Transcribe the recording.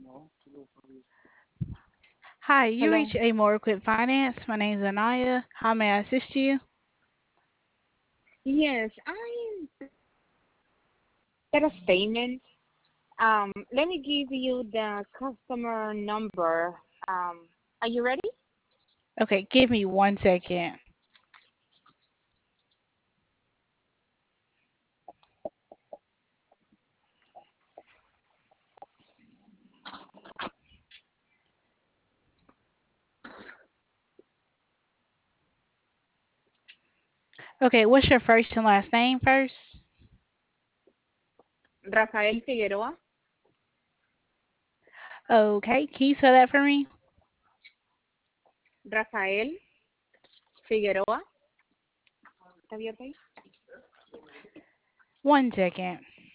Hi, you Hello. reach A More Equip Finance. My name is Anaya. How may I assist you? Yes, I get a statement. Let me give you the customer number. Are you ready? Okay, give me 1 second. Okay, what's your first and last name first? Rafael Figueroa. Okay, can you spell that for me? Rafael Figueroa. ¿Está abierto ahí? 1 second.